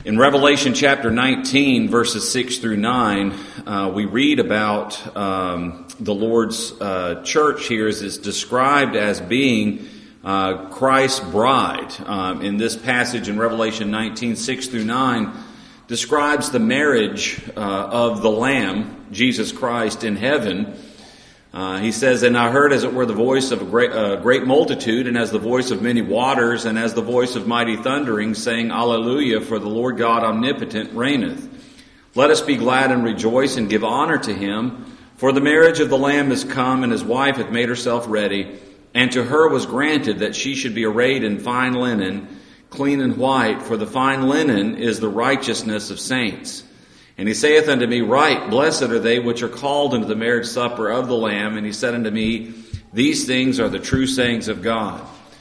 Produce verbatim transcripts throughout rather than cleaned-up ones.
In Revelation chapter nineteen, verses six through nine, uh, we read about um, the Lord's uh, church here as it's described as being uh, Christ's bride. Um, in this passage in Revelation nineteen, six through nine, describes the marriage uh, of the Lamb, Jesus Christ, in heaven. Uh, he says, "And I heard as it were the voice of a great, uh, great multitude, and as the voice of many waters, and as the voice of mighty thundering, saying, Alleluia, for the Lord God omnipotent reigneth. Let us be glad and rejoice, and give honor to him. For the marriage of the Lamb is come, and his wife hath made herself ready. And to her was granted that she should be arrayed in fine linen, clean and white, for the fine linen is the righteousness of saints. And he saith unto me, Right, blessed are they which are called into the marriage supper of the Lamb. And he said unto me, These things are the true sayings of God."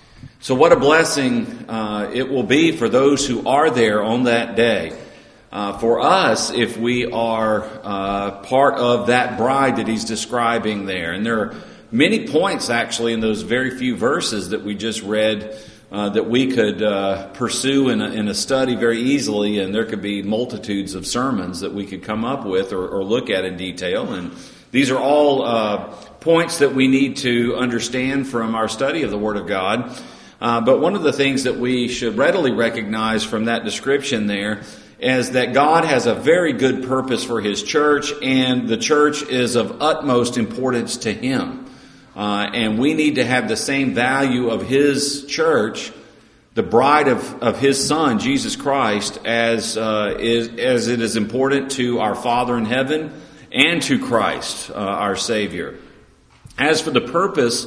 So what a blessing uh, it will be for those who are there on that day. Uh, for us, if we are uh, part of that bride that he's describing there. And there are many points actually in those very few verses that we just read Uh, that we could uh, pursue in a, in a study very easily, and there could be multitudes of sermons that we could come up with or, or look at in detail. And these are all uh, points that we need to understand from our study of the Word of God. Uh, but one of the things that we should readily recognize from that description there is that God has a very good purpose for His church, and the church is of utmost importance to Him. Uh, and we need to have the same value of His church, the bride of, of His Son, Jesus Christ, as uh, is as it is important to our Father in heaven and to Christ, uh, our Savior. As for the purpose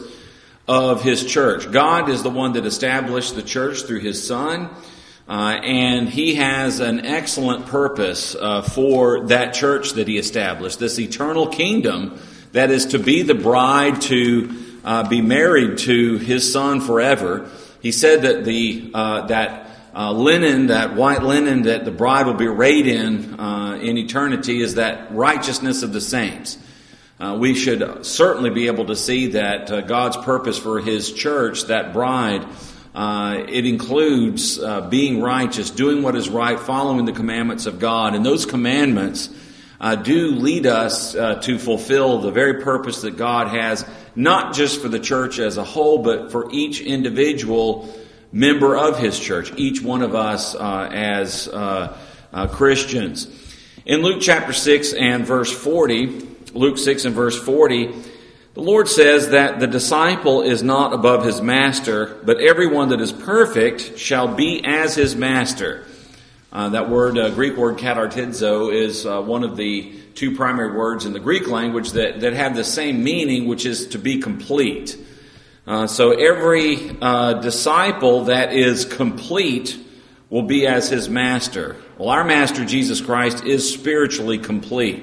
of His church, God is the one that established the church through His Son, uh, and He has an excellent purpose uh, for that church that He established, this eternal kingdom that is to be the bride, to uh, be married to His Son forever. He said that the uh, that uh, linen, that white linen that the bride will be arrayed in uh, in eternity is that righteousness of the saints. Uh, we should certainly be able to see that uh, God's purpose for His church, that bride, uh, it includes uh, being righteous, doing what is right, following the commandments of God. And those commandments Uh, do lead us uh, to fulfill the very purpose that God has, not just for the church as a whole, but for each individual member of His church, each one of us uh, as uh, uh, Christians. In Luke chapter six and verse forty, Luke six and verse forty, the Lord says that the disciple is not above his master, but everyone that is perfect shall be as his master. Uh, that word, uh, Greek word katartizo, is uh, one of the two primary words in the Greek language that, that have the same meaning, which is to be complete. Uh, so every uh, disciple that is complete will be as his master. Well, our master, Jesus Christ, is spiritually complete.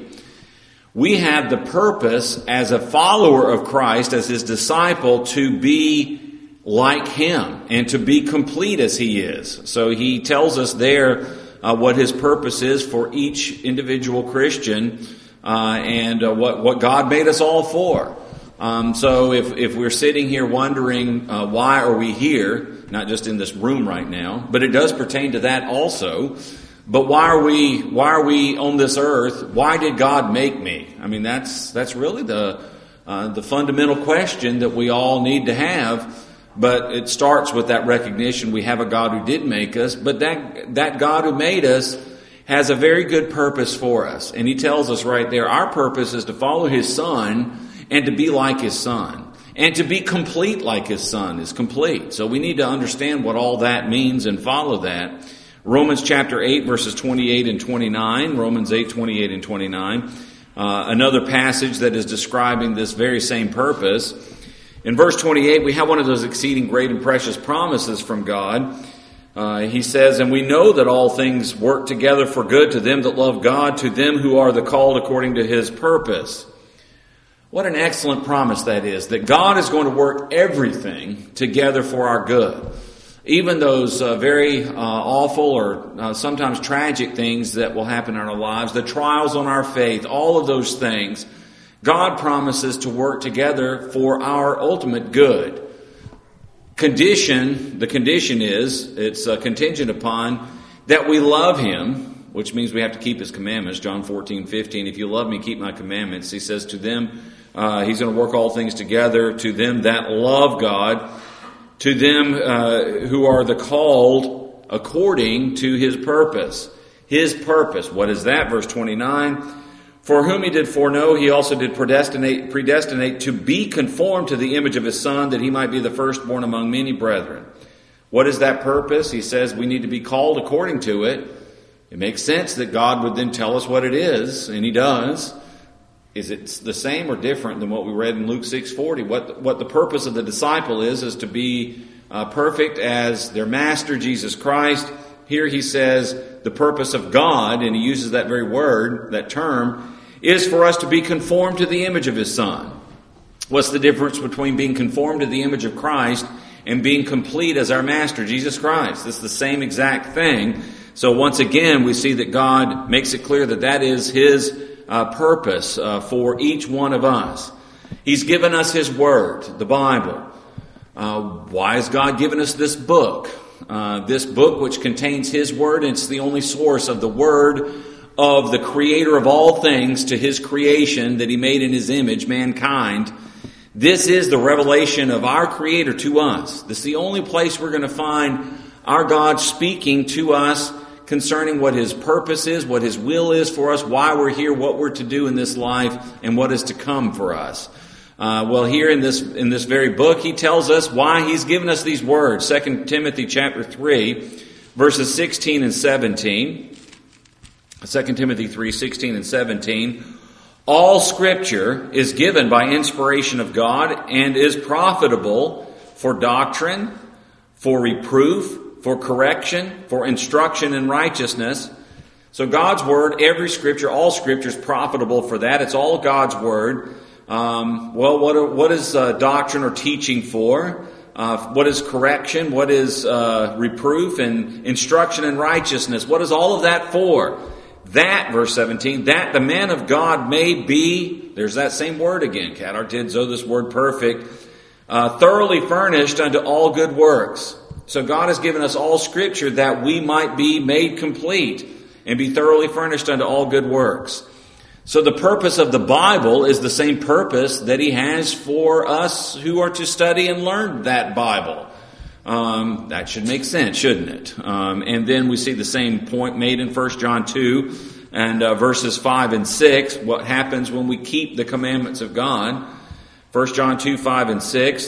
We have the purpose as a follower of Christ, as His disciple, to be like Him and to be complete as He is. So He tells us there uh, what His purpose is for each individual Christian uh, and uh, what, what God made us all for. Um, so if, if we're sitting here wondering uh, why are we here, not just in this room right now, but it does pertain to that also. But why are we why are we on this earth? Why did God make me? I mean, that's that's really the uh, the fundamental question that we all need to have. But it starts with that recognition we have a God who did make us, but that that God who made us has a very good purpose for us. And He tells us right there, our purpose is to follow His Son and to be like His Son. And to be complete like His Son is complete. So we need to understand what all that means and follow that. Romans chapter eight, verses twenty-eight and twenty-nine, Romans eight, twenty-eight and twenty-nine, uh, another passage that is describing this very same purpose. In verse twenty-eight, we have one of those exceeding great and precious promises from God. Uh, he says, "And we know that all things work together for good to them that love God, to them who are the called according to His purpose." What an excellent promise that is, that God is going to work everything together for our good. Even those uh, very uh, awful or uh, sometimes tragic things that will happen in our lives, the trials on our faith, all of those things, God promises to work together for our ultimate good. Condition, the condition is, it's uh, contingent upon that we love him, which means we have to keep his commandments. John fourteen fifteen, if you love me, keep my commandments. He says to them, uh, he's going to work all things together, to them that love God, to them uh, who are the called according to his purpose. His purpose. What is that? Verse twenty-nine. For whom he did foreknow, he also did predestinate, predestinate to be conformed to the image of his Son, that he might be the firstborn among many brethren. What is that purpose? He says we need to be called according to it. It makes sense that God would then tell us what it is, and he does. Is it the same or different than what we read in Luke six forty? What, what the purpose of the disciple is, is to be uh, perfect as their master, Jesus Christ. Here he says the purpose of God, and he uses that very word, that term, is for us to be conformed to the image of his Son. What's the difference between being conformed to the image of Christ and being complete as our master, Jesus Christ? It's the same exact thing. So once again, we see that God makes it clear that that is his uh, purpose uh, for each one of us. He's given us his word, the Bible. Uh, why has God given us this book? Uh, this book which contains his word, and it's the only source of the word of the creator of all things to his creation that he made in his image, mankind. This is the revelation of our creator to us. This is the only place we're going to find our God speaking to us concerning what his purpose is, what his will is for us, why we're here, what we're to do in this life, and what is to come for us. Uh, well, here in this in this very book, he tells us why he's given us these words. Second Timothy chapter three, verses sixteen and seventeen. Second Timothy three, sixteen and seventeen. All Scripture is given by inspiration of God and is profitable for doctrine, for reproof, for correction, for instruction in righteousness. So God's Word, every Scripture, all Scripture is profitable for that. It's all God's Word. Um, well, what are, what is uh, doctrine or teaching for? Uh, what is correction? What is uh, reproof and instruction in righteousness? What is all of that for? That, verse seventeen, that the man of God may be, there's that same word again, katartidzo, this word perfect, uh, thoroughly furnished unto all good works. So God has given us all Scripture that we might be made complete and be thoroughly furnished unto all good works. So the purpose of the Bible is the same purpose that he has for us who are to study and learn that Bible. Um, that should make sense, shouldn't it? Um, and then we see the same point made in First John two and uh, verses five and six. What happens when we keep the commandments of God? First John two, five and six.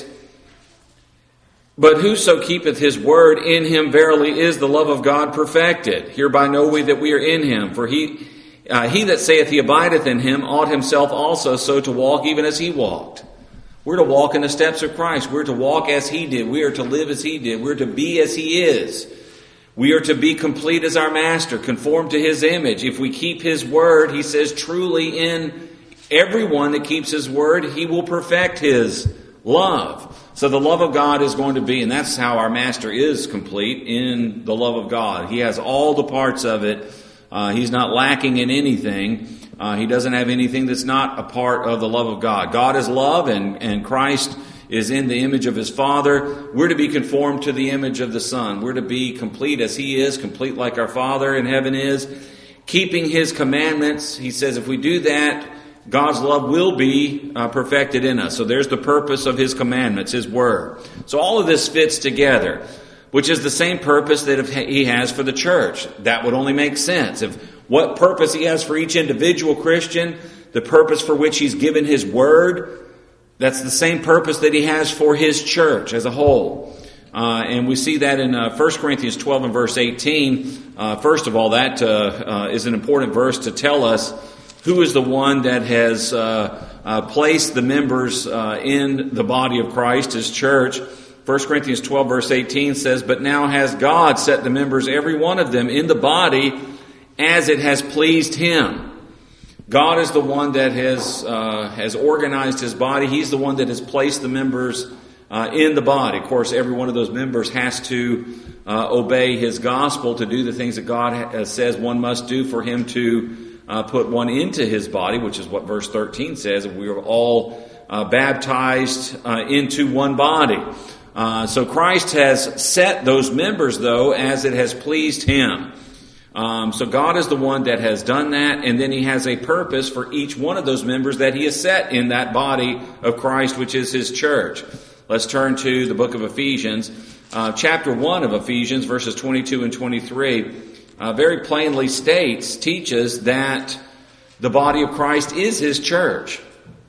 But whoso keepeth his word, in him verily is the love of God perfected. Hereby know we that we are in him. For he, uh, he that saith he abideth in him ought himself also so to walk even as he walked. We're to walk in the steps of Christ. We're to walk as he did. We are to live as he did. We're to be as he is. We are to be complete as our master, conformed to his image. If we keep his word, he says, truly in everyone that keeps his word, he will perfect his love. So the love of God is going to be, and that's how our master is complete, in the love of God. He has all the parts of it. Uh, he's not lacking in anything. Uh, he doesn't have anything that's not a part of the love of God. God is love, and, and Christ is in the image of his Father. We're to be conformed to the image of the Son. We're to be complete as he is, complete like our Father in heaven is. Keeping his commandments, he says if we do that, God's love will be uh, perfected in us. So there's the purpose of his commandments, his word. So all of this fits together, which is the same purpose that he has for the church. That would only make sense. If what purpose he has for each individual Christian, the purpose for which he's given his word, that's the same purpose that he has for his church as a whole. Uh, and we see that in uh, First Corinthians twelve and verse eighteen. Uh, first of all, that uh, uh, is an important verse to tell us who is the one that has uh, uh, placed the members uh, in the body of Christ, his church. First Corinthians twelve verse eighteen says, but now has God set the members, every one of them, in the body as it has pleased him. God is the one that has uh, has organized his body. He's the one that has placed the members uh, in the body. Of course, every one of those members has to uh, obey his gospel to do the things that God ha- says one must do for him to uh, put one into his body, which is what verse thirteen says. We are all uh, baptized uh, into one body. Uh, so Christ has set those members, though, as it has pleased him. Um, so God is the one that has done that, and then he has a purpose for each one of those members that he has set in that body of Christ, which is his church. Let's turn to the book of Ephesians. Uh, chapter one of Ephesians, verses twenty-two and twenty-three, uh, very plainly states, teaches that the body of Christ is his church.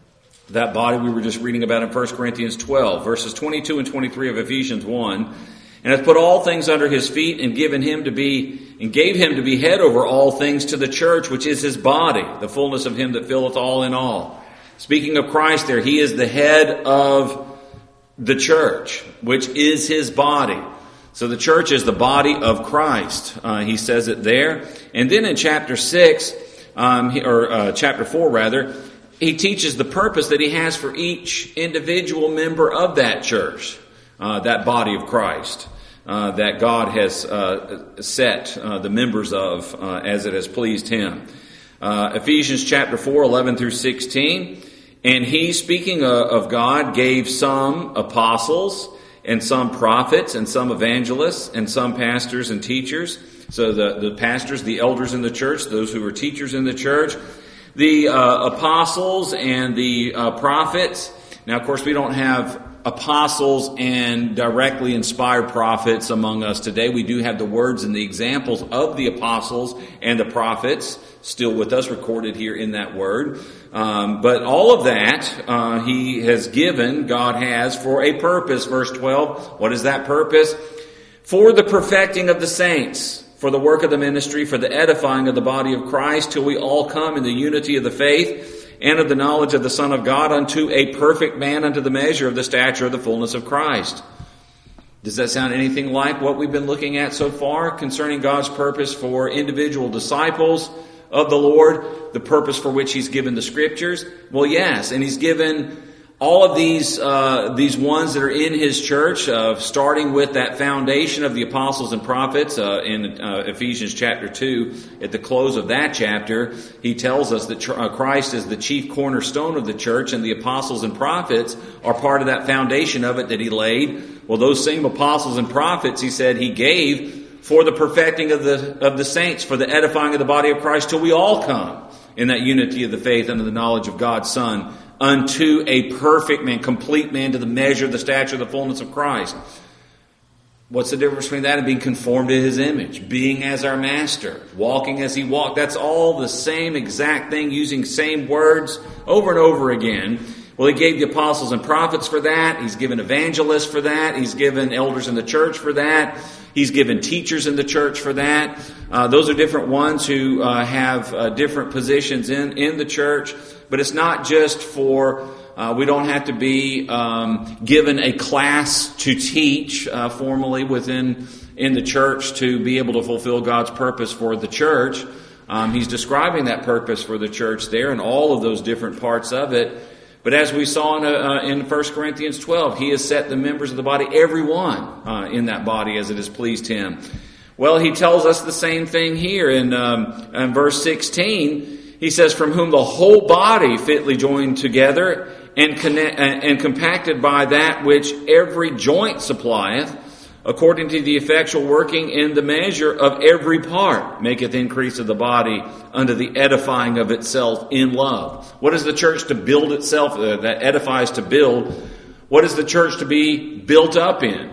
That body we were just reading about in First Corinthians twelve, verses twenty-two and twenty-three of Ephesians one. And hath put all things under his feet, and given him to be, and gave him to be head over all things to the church, which is his body, the fullness of him that filleth all in all. Speaking of Christ there, he is the head of the church, which is his body. So the church is the body of Christ. Uh, he says it there. And then in chapter six, um, or uh, chapter four rather, he teaches the purpose that he has for each individual member of that church. Uh, that body of Christ uh, that God has uh, set uh, the members of uh, as it has pleased him. Uh, Ephesians chapter four, eleven through sixteen. And he, speaking of God, gave some apostles and some prophets and some evangelists and some pastors and teachers. So the, the pastors, the elders in the church, those who are teachers in the church, the uh, apostles and the uh, prophets. Now, of course, we don't have apostles and directly inspired prophets among us today. We do have the words and the examples of the apostles and the prophets still with us, recorded here in that word. Um, but all of that uh, he has given, God has, for a purpose. Verse twelve, what is that purpose? For the perfecting of the saints, for the work of the ministry, for the edifying of the body of Christ, till we all come in the unity of the faith and of the knowledge of the Son of God, unto a perfect man, unto the measure of the stature of the fullness of Christ. Does that sound anything like what we've been looking at so far concerning God's purpose for individual disciples of the Lord, the purpose for which he's given the scriptures? Well, yes, and he's given all of these uh, these ones that are in his church, uh, starting with that foundation of the apostles and prophets uh, in uh, Ephesians chapter two. At the close of that chapter, he tells us that uh, Christ is the chief cornerstone of the church, and the apostles and prophets are part of that foundation of it that he laid. Well, those same apostles and prophets, he said, he gave for the perfecting of the of the saints, for the edifying of the body of Christ, till we all come in that unity of the faith and of the knowledge of God's Son, unto a perfect man, complete man, to the measure of the stature of the fullness of Christ. What's the difference between that and being conformed to his image? Being as our master, walking as he walked. That's all the same exact thing, using same words over and over again. Well, he gave the apostles and prophets for that. He's given evangelists for that. He's given elders in the church for that. He's given teachers in the church for that. Uh, those are different ones who uh, have uh, different positions in, in the church. But it's not just for, uh, we don't have to be um, given a class to teach uh, formally within in the church to be able to fulfill God's purpose for the church. Um, he's describing that purpose for the church there and all of those different parts of it. But as we saw in, uh, in First Corinthians twelve, he has set the members of the body, everyone uh, in that body as it has pleased him. Well, he tells us the same thing here in, um, in verse sixteen. He says, from whom the whole body fitly joined together and, connect, and compacted by that which every joint supplieth, according to the effectual working in the measure of every part, maketh increase of the body unto the edifying of itself in love. What is the church to build itself, uh, that edifies to build? What is the church to be built up in?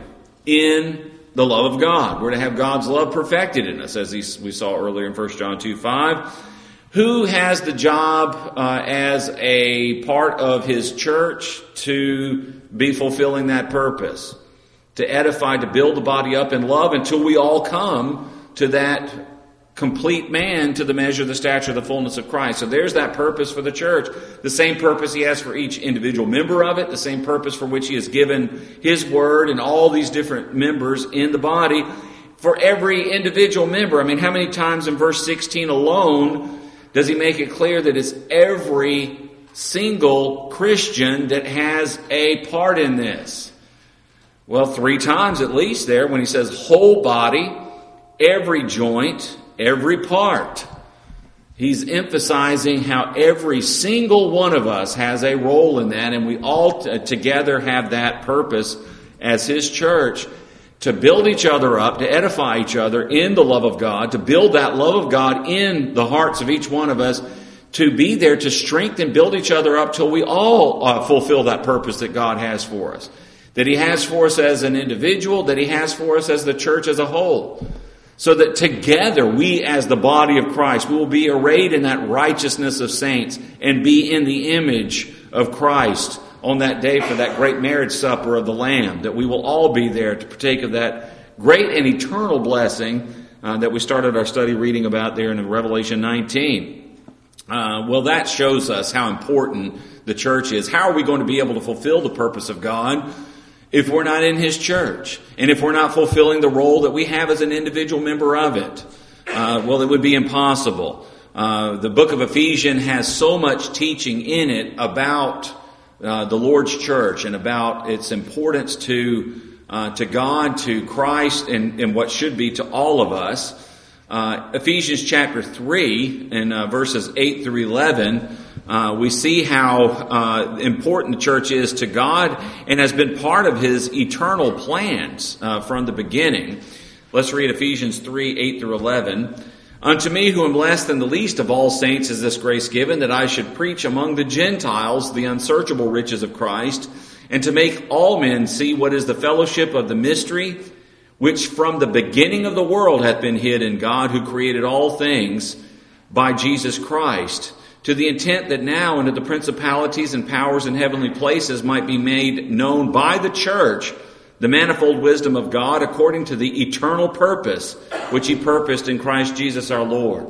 In the love of God. We're to have God's love perfected in us, as we saw earlier in First John two five. Who has the job uh, as a part of his church to be fulfilling that purpose? To edify, to build the body up in love until we all come to that complete man, to the measure of the stature of the fullness of Christ. So there's that purpose for the church. The same purpose he has for each individual member of it. The same purpose for which he has given his word and all these different members in the body. For every individual member. I mean, how many times in verse sixteen alone does he make it clear that it's every single Christian that has a part in this? Well, three times at least there when he says whole body, every joint, every part. He's emphasizing how every single one of us has a role in that, and we all t- together have that purpose as his church to build each other up, to edify each other in the love of God, to build that love of God in the hearts of each one of us, to be there to strengthen, build each other up till we all uh, fulfill that purpose that God has for us. That He has for us as an individual, that He has for us as the church as a whole. So that together, we as the body of Christ, we will be arrayed in that righteousness of saints and be in the image of Christ on that day for that great marriage supper of the Lamb. That we will all be there to partake of that great and eternal blessing uh, that we started our study reading about there in Revelation nineteen. Uh, well, that shows us how important the church is. How are we going to be able to fulfill the purpose of God if we're not in His church? And if we're not fulfilling the role that we have as an individual member of it? Uh, well, it would be impossible. Uh, the book of Ephesians has so much teaching in it about uh, the Lord's church and about its importance to uh, to God, to Christ, and, and what should be to all of us. Uh, Ephesians chapter three and uh, verses eight through eleven, uh, we see how uh, important the church is to God and has been part of His eternal plans uh, from the beginning. Let's read Ephesians three, eight through eleven. Unto me, who am less than the least of all saints, is this grace given, that I should preach among the Gentiles the unsearchable riches of Christ, and to make all men see what is the fellowship of the mystery, which from the beginning of the world hath been hid in God, who created all things by Jesus Christ, to the intent that now unto the principalities and powers in heavenly places might be made known by the church the manifold wisdom of God, according to the eternal purpose which He purposed in Christ Jesus our Lord.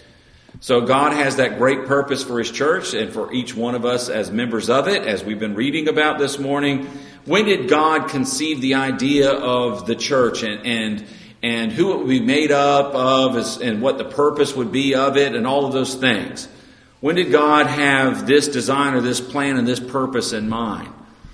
So God has that great purpose for His church and for each one of us as members of it, as we've been reading about this morning. When did God conceive the idea of the church and and, and who it would be made up of and what the purpose would be of it and all of those things? When did God have this design or this plan and this purpose in mind?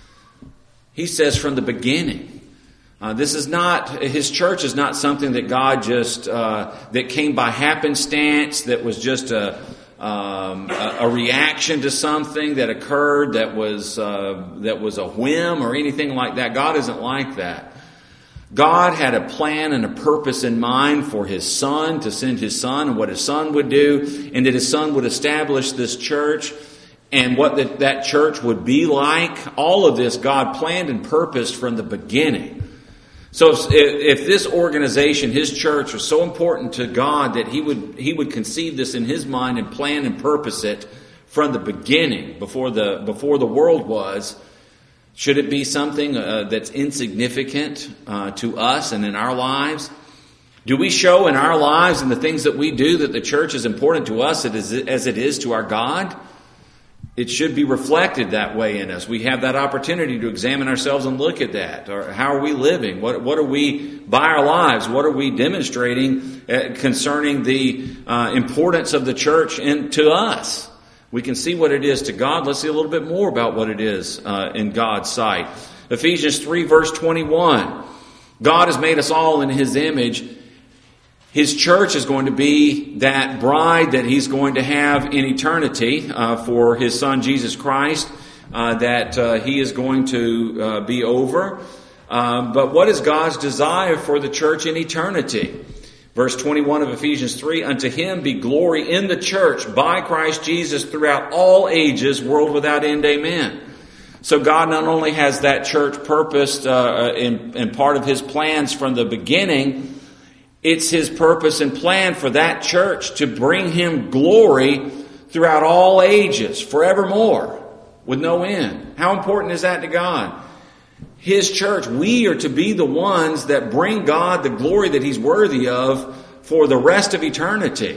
He says from the beginning. Uh, this is not, His church is not something that God just, uh, that came by happenstance, that was just a, um, a, a reaction to something that occurred that was, uh, that was a whim or anything like that. God isn't like that. God had a plan and a purpose in mind for His Son, to send His Son and what His Son would do, and that His Son would establish this church and what that, that church would be like. All of this God planned and purposed from the beginning. So if, if this organization, His church, was so important to God that He would He would conceive this in His mind and plan and purpose it from the beginning, before the before the world was, should it be something uh, that's insignificant uh, to us and in our lives? Do we show in our lives and the things that we do that the church is important to us as it is to our God? It should be reflected that way in us. We have that opportunity to examine ourselves and look at that. Or how are we living? What, what are we, by our lives, what are we demonstrating uh, concerning the uh, importance of the church and to us? We can see what it is to God. Let's see a little bit more about what it is uh, in God's sight. Ephesians three, verse twenty-one. God has made us all in His image. His church is going to be that bride that He's going to have in eternity uh, for His Son, Jesus Christ, uh, that uh, He is going to uh, be over. Uh, but what is God's desire for the church in eternity? Verse twenty-one of Ephesians three, unto Him be glory in the church by Christ Jesus throughout all ages, world without end. Amen. So God not only has that church purposed uh, in, in part of His plans from the beginning, it's His purpose and plan for that church to bring Him glory throughout all ages, forevermore, with no end. How important is that to God? His church, we are to be the ones that bring God the glory that He's worthy of for the rest of eternity.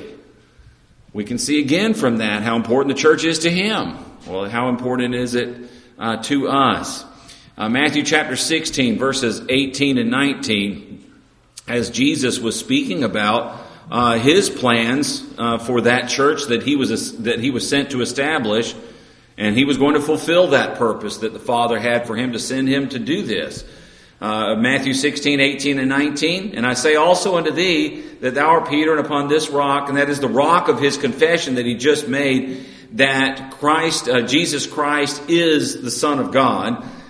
We can see again from that how important the church is to Him. Well, how important is it uh, to us? Uh, Matthew chapter sixteen, verses eighteen and nineteen. As Jesus was speaking about uh, His plans uh, for that church that he was that he was sent to establish, and He was going to fulfill that purpose that the Father had for Him to send Him to do this. Uh, Matthew sixteen, eighteen, and nineteen. And I say also unto thee that thou art Peter, and upon this rock, and that is the rock of His confession that He just made, that Christ, uh, Jesus Christ, is the Son of God.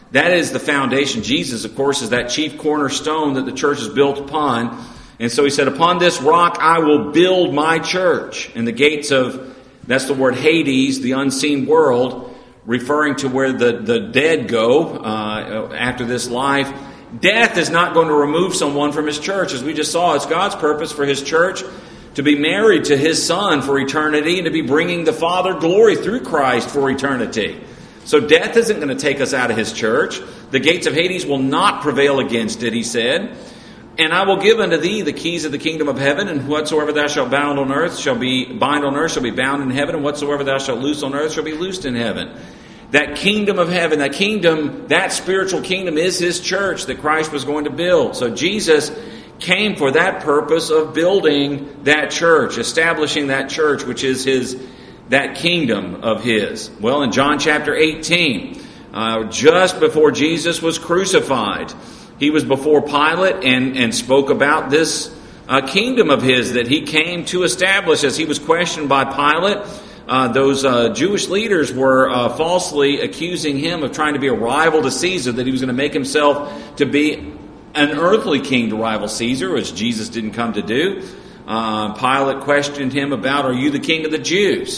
That is the foundation. Jesus, of course, is that chief cornerstone that the church is built upon. And so he said, upon this rock I will build my church. And the gates of, that's the word Hades, the unseen world, referring to where the, the dead go uh, after this life. Death is not going to remove someone from his church. As we just saw, it's God's purpose for his church to be married to his Son for eternity and to be bringing the Father glory through Christ for eternity. So death isn't going to take us out of his church. The gates of Hades will not prevail against it, he said. And I will give unto thee the keys of the kingdom of heaven, and whatsoever thou shalt bound on earth shall be bind on earth shall be bound in heaven, and whatsoever thou shalt loose on earth shall be loosed in heaven. That kingdom of heaven, that kingdom, that spiritual kingdom is his church that Christ was going to build. So Jesus came for that purpose of building that church, establishing that church, which is his, that kingdom of his. Well, in John chapter eighteen, uh, just before Jesus was crucified, he was before Pilate and, and spoke about this uh, kingdom of his that he came to establish. As he was questioned by Pilate, uh, those uh, Jewish leaders were uh, falsely accusing him of trying to be a rival to Caesar, that he was going to make himself to be an earthly king to rival Caesar, which Jesus didn't come to do. Uh, Pilate questioned him about, are you the king of the Jews?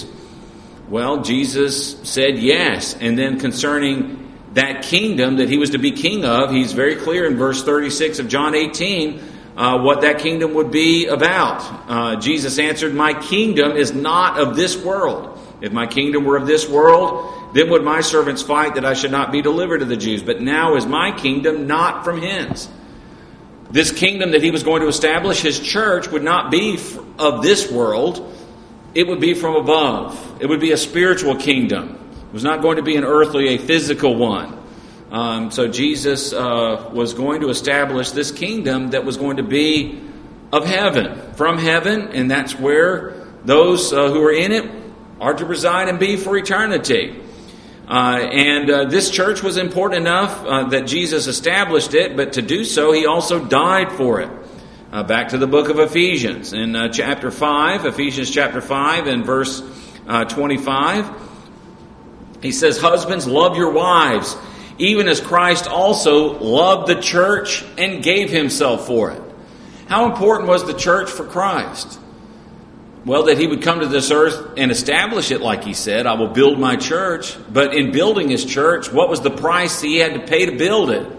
Well, Jesus said yes. And then concerning that kingdom that he was to be king of, he's very clear in verse thirty-six of John eighteen uh, what that kingdom would be about. Uh, Jesus answered, my kingdom is not of this world. If my kingdom were of this world, then would my servants fight that I should not be delivered to the Jews. But now is my kingdom not from hence. This kingdom that he was going to establish, his church, would not be of this world. It would be from above. It would be a spiritual kingdom. It was not going to be an earthly, a physical one. Um, so Jesus uh, was going to establish this kingdom that was going to be of heaven, from heaven, and that's where those uh, who are in it are to reside and be for eternity. Uh, and uh, this church was important enough uh, that Jesus established it, but to do so, he also died for it. Uh, back to the book of Ephesians. In uh, chapter five, Ephesians chapter five and verse uh, twenty-five, he says, husbands, love your wives, even as Christ also loved the church and gave himself for it. How important was the church for Christ? Well, that he would come to this earth and establish it, like he said, I will build my church. But in building his church, what was the price he had to pay to build it?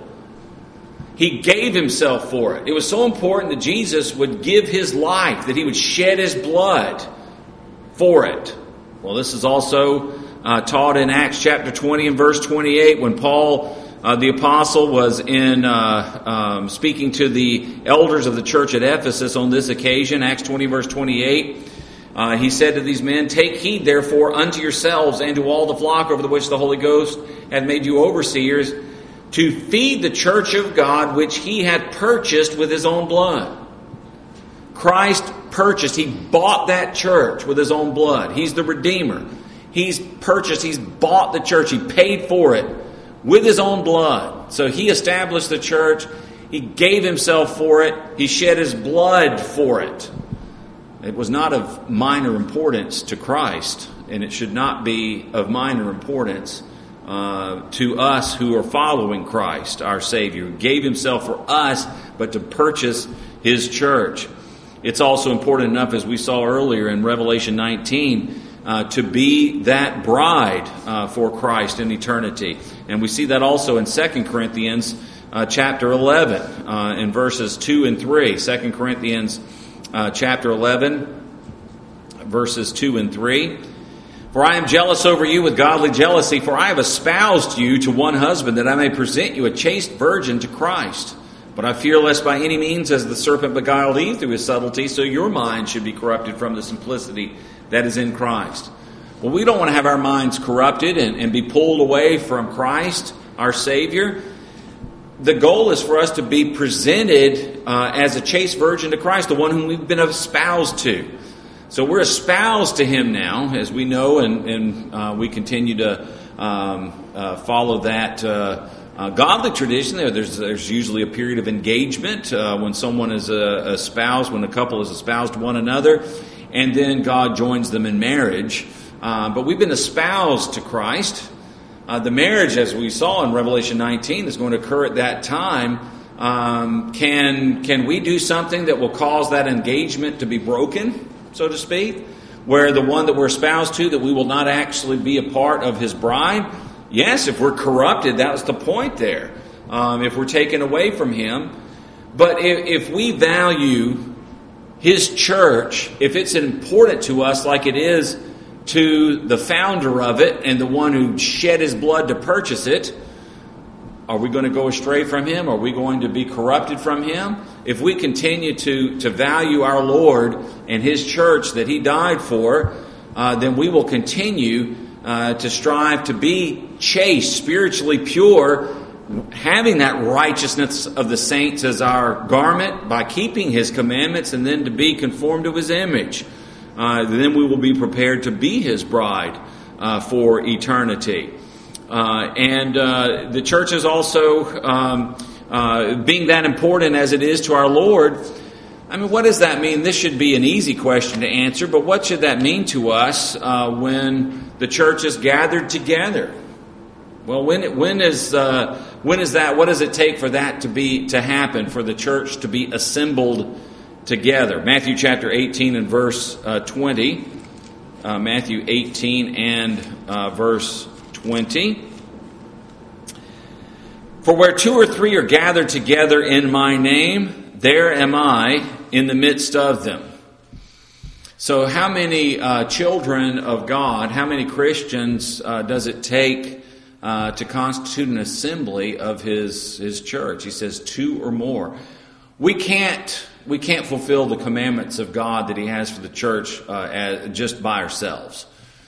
He gave himself for it. It was so important that Jesus would give his life, that he would shed his blood for it. Well, this is also uh, taught in Acts chapter twenty and verse twenty-eight, when Paul, uh, the apostle, was in uh, um, speaking to the elders of the church at Ephesus on this occasion. Acts twenty verse twenty-eight. Uh, he said to these men, take heed therefore unto yourselves and to all the flock over the which the Holy Ghost hath made you overseers, to feed the church of God, which he had purchased with his own blood. Christ purchased, he bought that church with his own blood. He's the Redeemer. He's purchased, he's bought the church, he paid for it with his own blood. So he established the church, he gave himself for it, he shed his blood for it. It was not of minor importance to Christ, and it should not be of minor importance uh, to us who are following Christ, our Savior, who gave himself for us, but to purchase his church. It's also important enough, as we saw earlier in Revelation nineteen, uh, to be that bride uh, for Christ in eternity. And we see that also in Second Corinthians uh, chapter eleven, uh, in verses two and three. Second Corinthians Uh, chapter eleven, verses two and three. For I am jealous over you with godly jealousy, for I have espoused you to one husband, that I may present you a chaste virgin to Christ. But I fear lest by any means, as the serpent beguiled Eve through his subtlety, so your mind should be corrupted from the simplicity that is in Christ. Well, we don't want to have our minds corrupted and, and be pulled away from Christ, our Savior. The goal is for us to be presented uh, as a chaste virgin to Christ, the one whom we've been espoused to. So we're espoused to him now, as we know, and, and uh, we continue to um, uh, follow that uh, uh, godly tradition. There, there's, there's usually a period of engagement uh, when someone is uh, espoused, when a couple is espoused to one another, and then God joins them in marriage. Uh, but we've been espoused to Christ. uh, the marriage, as we saw in Revelation nineteen, is going to occur at that time. Um, can can we do something that will cause that engagement to be broken, so to speak, where the one that we're espoused to, that we will not actually be a part of his bride? Yes, if we're corrupted, that's the point there. Um, if we're taken away from him. But if, if we value his church, if it's important to us like it is to the founder of it and the one who shed his blood to purchase it, are we going to go astray from him? Are we going to be corrupted from him? If we continue to, to value our Lord and his church that he died for, uh, then we will continue uh, to strive to be chaste, spiritually pure, having that righteousness of the saints as our garment by keeping his commandments, and then to be conformed to his image. Uh, then we will be prepared to be his bride uh, for eternity. Uh, and uh, the church is also, um, uh, being that important as it is to our Lord, I mean, what does that mean? This should be an easy question to answer, but what should that mean to us uh, when the church is gathered together? Well, when when is uh, when is that? What does it take for that to be to happen? For the church to be assembled together? Matthew chapter eighteen and verse uh, twenty. Uh, Matthew eighteen and uh, verse twenty. For where two or three are gathered together in my name, there am I in the midst of them. So, how many uh, children of God? How many Christians uh, does it take Uh, to constitute an assembly of his his church? He says two or more. We can't we can't fulfill the commandments of God that he has for the church uh, as, just by ourselves.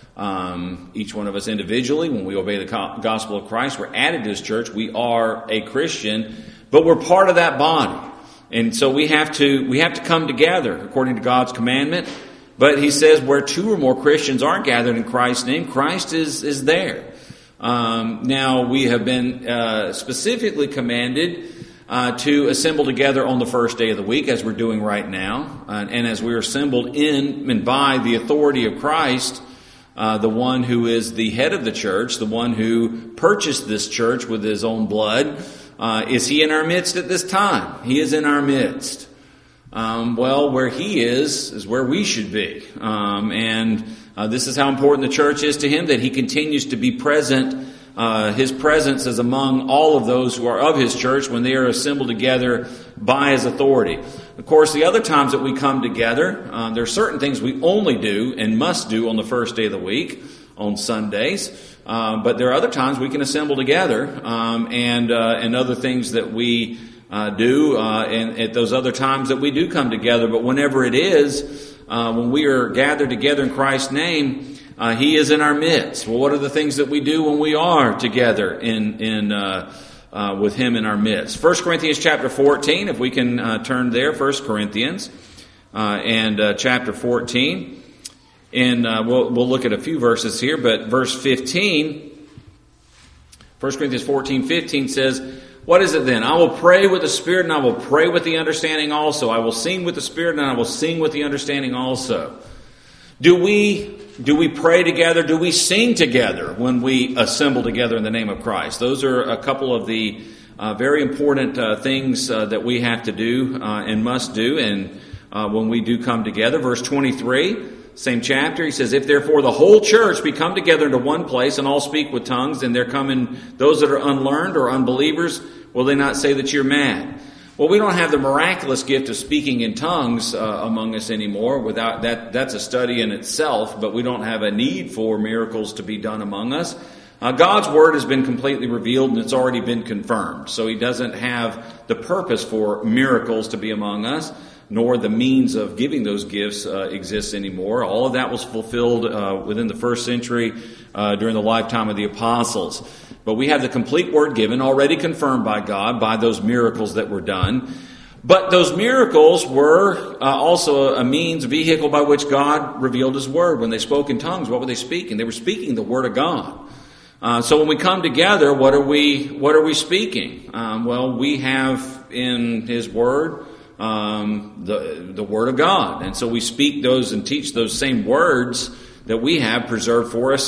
Um, each one of us individually, when we obey the gospel of Christ, we're added to his church. We are a Christian, but we're part of that body, and so we have to we have to come together according to God's commandment. But he says where two or more Christians are gathered in Christ's name, Christ is is there. Um, now, we have been uh, specifically commanded uh, to assemble together on the first day of the week, as we're doing right now. Uh, and as we're assembled in and by the authority of Christ, uh, the one who is the head of the church, the one who purchased this church with his own blood, uh, is he in our midst at this time? He is in our midst. Um, well, where he is, is where we should be. Um, and Uh, this is how important the church is to him, that he continues to be present. Uh, his presence is among all of those who are of his church when they are assembled together by his authority. Of course, the other times that we come together, uh, there are certain things we only do and must do on the first day of the week, on Sundays. Uh, but there are other times we can assemble together, um, and uh, and other things that we uh, do, uh, and at those other times that we do come together. But whenever it is, Uh, when we are gathered together in Christ's name, uh, he is in our midst. Well, what are the things that we do when we are together in in uh, uh, with him in our midst? First Corinthians chapter fourteen, if we can uh, turn there. First Corinthians uh, and uh, chapter fourteen, and uh, we'll we'll look at a few verses here. But verse fifteen, First Corinthians fourteen fifteen says, what is it then? I will pray with the Spirit, and I will pray with the understanding also. I will sing with the Spirit, and I will sing with the understanding also. Do we do we pray together? Do we sing together when we assemble together in the name of Christ? Those are a couple of the uh, very important uh, things uh, that we have to do uh, and must do, and uh, when we do come together. Verse twenty-three, same chapter, he says, if therefore the whole church be come together into one place and all speak with tongues, and there come in those that are unlearned or unbelievers, will they not say that you're mad? Well, we don't have the miraculous gift of speaking in tongues uh, among us anymore. Without that, that's a study in itself, but we don't have a need for miracles to be done among us. Uh, God's word has been completely revealed, and it's already been confirmed. So he doesn't have the purpose for miracles to be among us, nor the means of giving those gifts uh, exists anymore. All of that was fulfilled uh, within the first century uh, during the lifetime of the apostles. But we have the complete word given, already confirmed by God by those miracles that were done. But those miracles were uh, also a means, a vehicle by which God revealed his word. When they spoke in tongues, what were they speaking? They were speaking the word of God. Uh, so when we come together, what are we what are we speaking? Um, well, we have in his word um, the the word of God. And so we speak those and teach those same words that we have preserved for us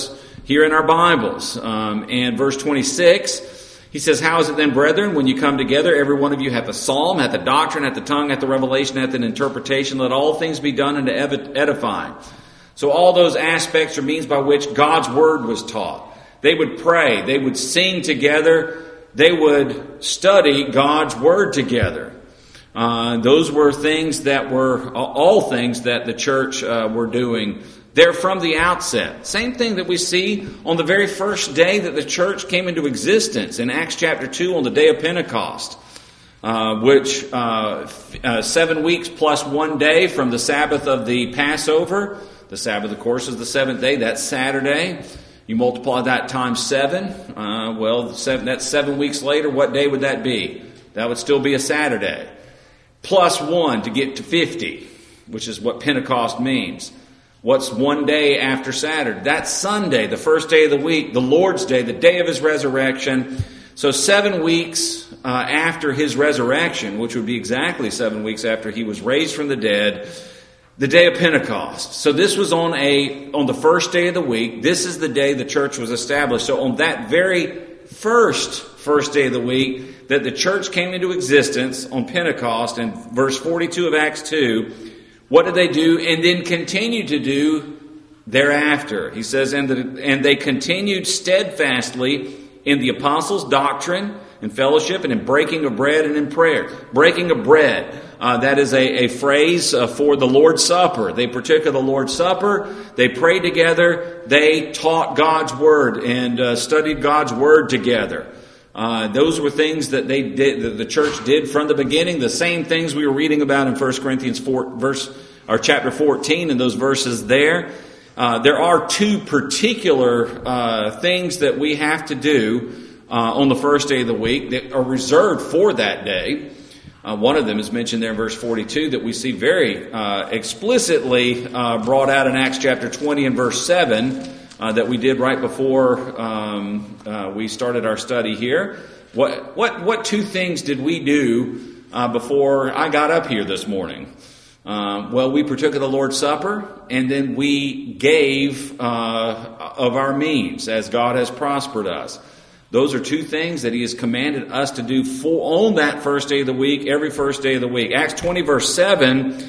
here in our Bibles. Um, and verse twenty-six, he says, "How is it then, brethren, when you come together, every one of you hath a psalm, hath a doctrine, hath a tongue, hath a revelation, hath an interpretation, let all things be done unto edifying." So all those aspects are means by which God's Word was taught. They would pray, they would sing together, they would study God's Word together. Uh, those were things that were, all things that the church uh, were doing there from the outset. Same thing that we see on the very first day that the church came into existence in Acts chapter two on the day of Pentecost. Uh, which uh, uh, seven weeks plus one day from the Sabbath of the Passover. The Sabbath, of course, is the seventh day. That's Saturday. You multiply that times seven. Uh, well, seven, that's seven weeks later. What day would that be? That would still be a Saturday. Plus one to get to fifty, which is what Pentecost means. What's one day after Saturday? That's Sunday, the first day of the week, the Lord's Day, the day of His resurrection. So seven weeks uh, after His resurrection, which would be exactly seven weeks after He was raised from the dead, the day of Pentecost. So this was on a on the first day of the week. This is the day the church was established. So on that very first first day of the week that the church came into existence on Pentecost, in verse forty-two of Acts two, what did they do and then continue to do thereafter? He says, and, the, and they continued steadfastly in the apostles' doctrine, in fellowship, and in breaking of bread and in prayer. Breaking of bread, uh, that is a, a phrase uh, for the Lord's Supper. They partook of the Lord's Supper, they prayed together, they taught God's Word and uh, studied God's Word together. Uh, those were things that they did, that the church did from the beginning. The same things we were reading about in First Corinthians four, verse or chapter fourteen, and those verses there. Uh, there are two particular uh, things that we have to do uh, on the first day of the week that are reserved for that day. Uh, one of them is mentioned there in verse forty-two that we see very uh, explicitly uh, brought out in Acts chapter twenty and verse seven uh, that we did right before um, uh, we started our study here. What what what two things did we do uh, before I got up here this morning? Uh, well, we partook of the Lord's Supper, and then we gave uh, of our means as God has prospered us. Those are two things that He has commanded us to do for, on that first day of the week, every first day of the week. Acts twenty verse seven,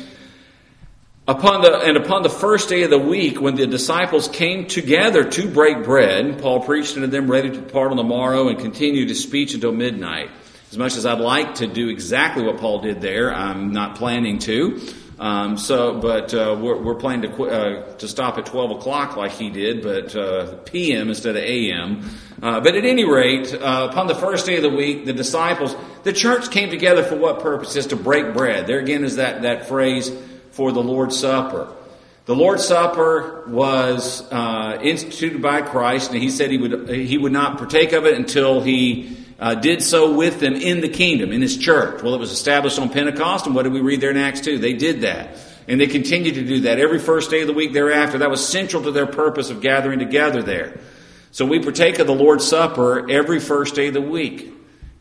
upon the and upon the first day of the week, when the disciples came together to break bread, Paul preached unto them, ready to depart on the morrow, and continued his speech until midnight. As much as I'd like to do exactly what Paul did there, I'm not planning to. Um, so, but uh, we're, we're planning to uh, to stop at twelve o'clock like he did, but uh, P M instead of A M. Uh, but at any rate, uh, upon the first day of the week, the disciples, the church came together for what purpose? Just to break bread. There again is that, that phrase for the Lord's Supper. The Lord's Supper was uh, instituted by Christ, and He said He would He would not partake of it until He Uh, did so with them in the kingdom, in His church. Well, it was established on Pentecost, and what did we read there in Acts two? They did that. And they continued to do that every first day of the week thereafter. That was central to their purpose of gathering together there. So we partake of the Lord's Supper every first day of the week.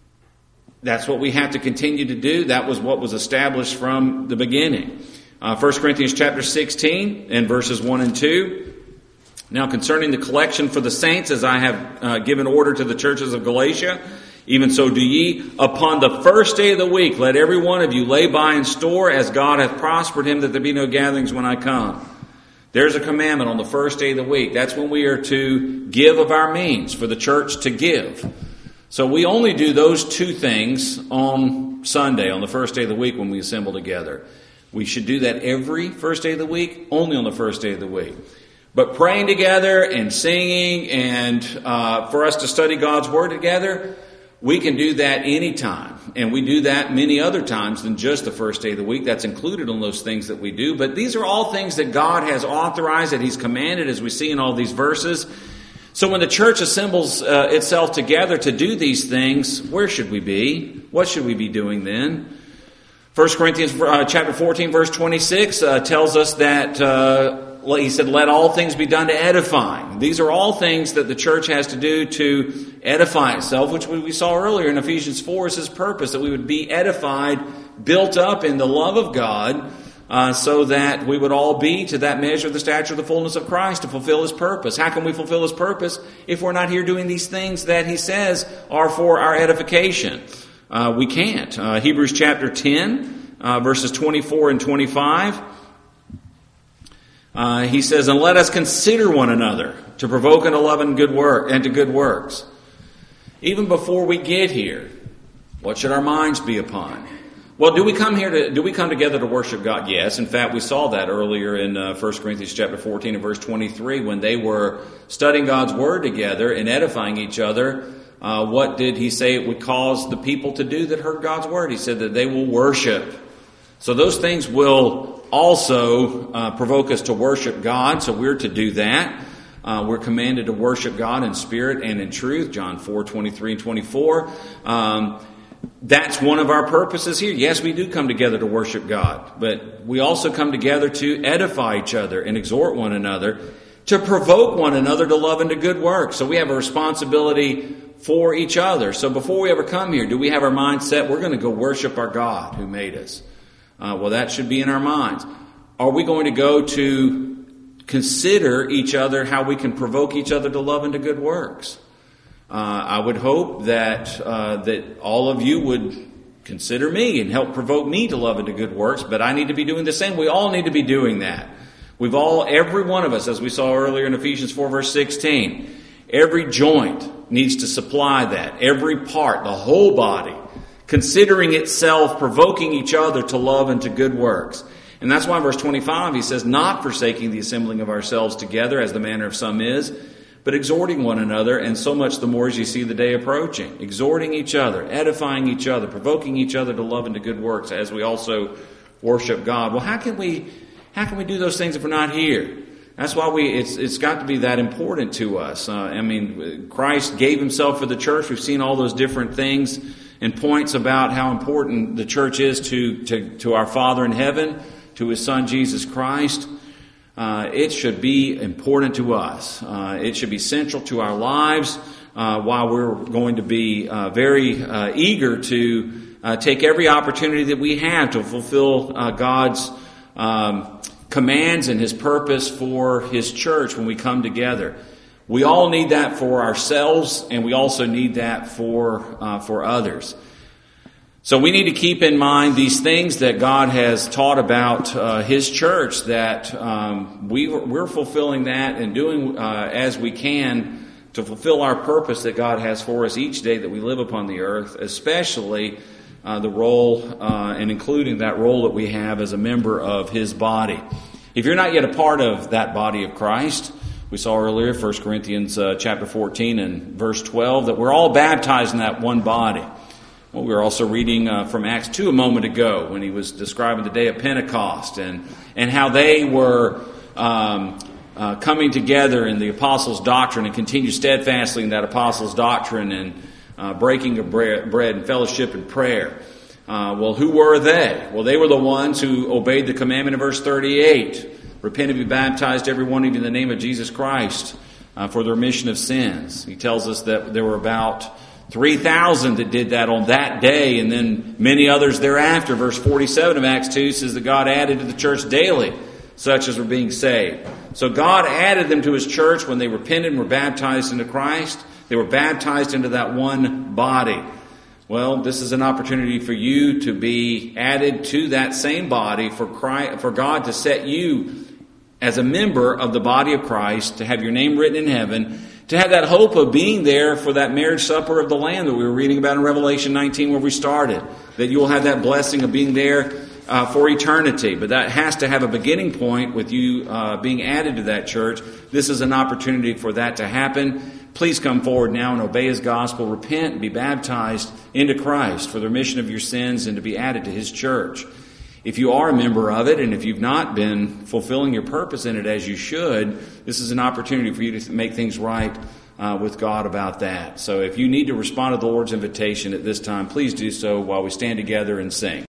That's what we have to continue to do. That was what was established from the beginning. Uh, First Corinthians chapter sixteen and verses one and two. Now concerning the collection for the saints, as I have uh, given order to the churches of Galatia, even so do ye. Upon the first day of the week, let every one of you lay by in store, as God hath prospered him, that there be no gatherings when I come. There's a commandment on the first day of the week. That's when we are to give of our means, for the church to give. So we only do those two things on Sunday, on the first day of the week when we assemble together. We should do that every first day of the week, only on the first day of the week. But praying together and singing and uh, for us to study God's Word together, we can do that anytime. And we do that many other times than just the first day of the week. That's included on those things that we do. But these are all things that God has authorized, that He's commanded, as we see in all these verses. So when the church assembles uh, itself together to do these things, where should we be? What should we be doing then? First Corinthians uh, chapter fourteen, verse twenty-six uh, tells us that... Uh, He said, let all things be done to edify. These are all things that the church has to do to edify itself, which we saw earlier in Ephesians four is His purpose, that we would be edified, built up in the love of God, uh, so that we would all be to that measure of the stature of the fullness of Christ to fulfill His purpose. How can we fulfill His purpose if we're not here doing these things that He says are for our edification? Uh, we can't. Uh, Hebrews chapter ten, uh, verses twenty-four and twenty-five. Uh, he says, "And let us consider one another to provoke unto love and good work and to good works." Even before we get here, what should our minds be upon? Well, do we come here to do we come together to worship God? Yes. In fact, we saw that earlier in uh, First Corinthians chapter fourteen and verse twenty-three when they were studying God's Word together and edifying each other. Uh, what did he say it would cause the people to do that heard God's Word? He said that they will worship. So those things will also uh, provoke us to worship God. So we're to do that. Uh, we're commanded to worship God in spirit and in truth. John four, twenty-three and twenty-four. Um, that's one of our purposes here. Yes, we do come together to worship God. But we also come together to edify each other and exhort one another, to provoke one another to love and to good work. So we have a responsibility for each other. So before we ever come here, do we have our mind set? We're going to go worship our God who made us. Uh, well, that should be in our minds. Are we going to go to consider each other how we can provoke each other to love and to good works? Uh, I would hope that uh, that all of you would consider me and help provoke me to love and to good works, but I need to be doing the same. We all need to be doing that. We've all, every one of us, as we saw earlier in Ephesians four, verse sixteen, every joint needs to supply that. Every part, the whole body, considering itself, provoking each other to love and to good works. And that's why in verse twenty-five he says, "Not forsaking the assembling of ourselves together, as the manner of some is, but exhorting one another, and so much the more as you see the day approaching." Exhorting each other, edifying each other, provoking each other to love and to good works, as we also worship God. Well, how can we how can we do those things if we're not here? That's why we it's it's got to be that important to us. Uh, I mean, Christ gave Himself for the church. We've seen all those different things and points about how important the church is to to, to our Father in heaven, to His Son Jesus Christ. Uh, it should be important to us. Uh, it should be central to our lives, uh, while we're going to be uh, very uh, eager to uh, take every opportunity that we have to fulfill uh, God's um, commands and His purpose for His church when we come together. We all need that for ourselves, and we also need that for uh, for others. So we need to keep in mind these things that God has taught about uh, His church, that um, we, we're fulfilling that and doing uh, as we can to fulfill our purpose that God has for us each day that we live upon the earth, especially uh, the role uh, and including that role that we have as a member of His body. If you're not yet a part of that body of Christ, we saw earlier, First Corinthians uh, chapter fourteen and verse twelve, that we're all baptized in that one body. Well, we were also reading uh, from Acts two a moment ago when he was describing the day of Pentecost and, and how they were um, uh, coming together in the apostles' doctrine and continued steadfastly in that apostles' doctrine and uh, breaking of bread, bread and fellowship and prayer. Uh, well, who were they? Well, they were the ones who obeyed the commandment in verse thirty-eight. Repent and be baptized, every one of you, in the name of Jesus Christ uh, for the remission of sins. He tells us that there were about three thousand that did that on that day, and then many others thereafter. Verse forty-seven of Acts two says that God added to the church daily such as were being saved. So God added them to His church when they repented and were baptized into Christ. They were baptized into that one body. Well, this is an opportunity for you to be added to that same body, for Christ, for God to set you as a member of the body of Christ, to have your name written in heaven, to have that hope of being there for that marriage supper of the Lamb that we were reading about in Revelation nineteen where we started. That you will have that blessing of being there uh, for eternity. But that has to have a beginning point with you uh, being added to that church. This is an opportunity for that to happen. Please come forward now and obey His gospel, repent and be baptized into Christ for the remission of your sins and to be added to His church. If you are a member of it, and if you've not been fulfilling your purpose in it as you should, this is an opportunity for you to make things right uh, with God about that. So if you need to respond to the Lord's invitation at this time, please do so while we stand together and sing.